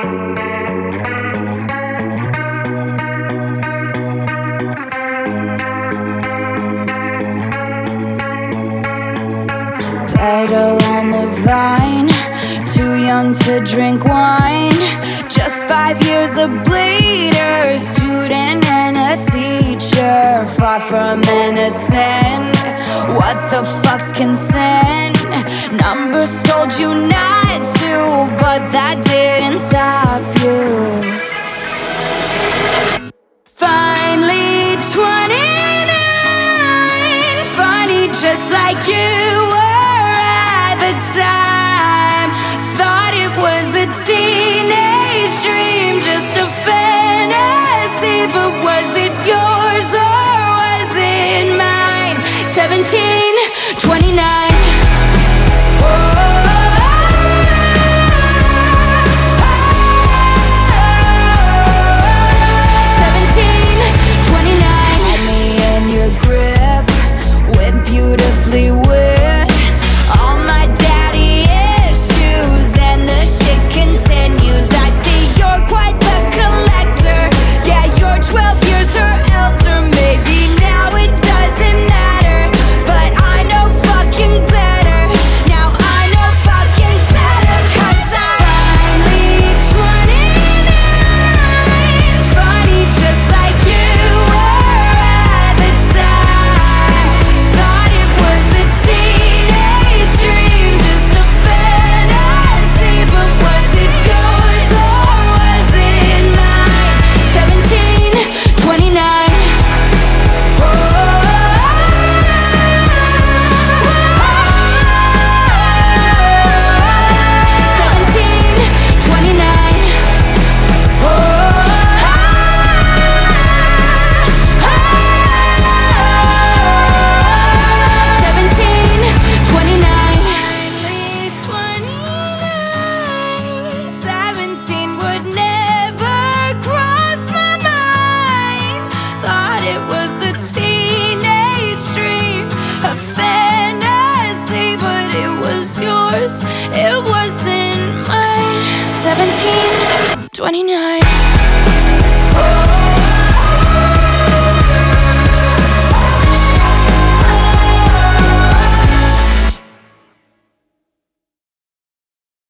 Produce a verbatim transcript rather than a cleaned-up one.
Petal on the vine, too young to drink wine. Just five years a bleeder, student and a teacher. Far from innocent, what the fuck's consent? Numbers told you not to, but that didn't stop you. Finally twenty-nine, funny just like you were at the time. Thought it was a teenage dream, just a fantasy, but was it yours or was it mine? Seventeen, twenty-nine. Beautifully wet, all my daddy issues, and the shit continues. I see you're quite the collector. Yeah, you're twelve years her elder. Maybe now it doesn't matter, but I know fucking better. Now I know fucking better, 'cause I'm finally twenty-nine. Funny just like you were at the time. Thought it was a teenage dream, just a fantasy, but was it yours or was it mine? Seventeen, twenty-nine. Seventeen, twenty-nine. Seventeen, twenty-nine. Seventeen would never cross my mind. Thought it was a teenage dream, a fantasy, but it was yours, it wasn't mine. Seventeen, twenty-nine.